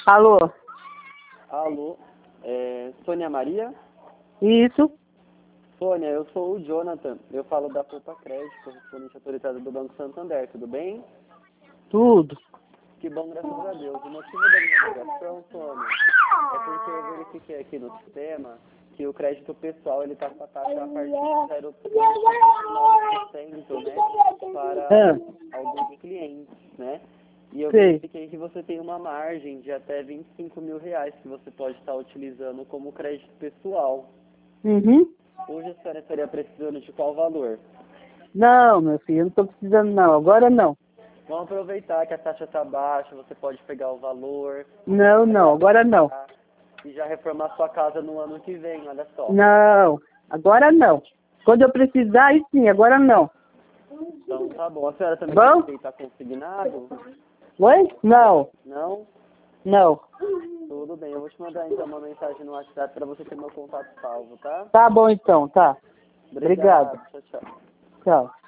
Alô? Alô, Sônia Maria? Isso? Sônia, eu sou o Jonathan, eu falo da Poupa Crédito, correspondente autorizado do Banco Santander, tudo bem? Tudo. Que bom, graças a Deus. O motivo da minha ligação, Sônia, é porque eu verifiquei aqui no sistema que o crédito pessoal ele está com a taxa a partir de 0,9%, né, para alguns clientes, né? E eu Sei. verifiquei que você tem uma margem de até R$ 25.000 que você pode estar utilizando como crédito pessoal. Uhum. Hoje a senhora estaria precisando de qual valor? Não, meu filho, eu não estou precisando não. Agora não. Vamos aproveitar que a taxa está baixa, você pode pegar o valor. Não, agora não. E já reformar sua casa no ano que vem, olha só. Não, agora não. Quando eu precisar, aí sim, agora não. Então tá bom. A senhora também Bom? quer aceitar consignado? Oi? Não, Não? não. Tudo bem, eu vou te mandar então uma mensagem no WhatsApp para você ter meu contato salvo, tá? Tá bom então, tá. Obrigado. Obrigado. Tchau, tchau. Tchau.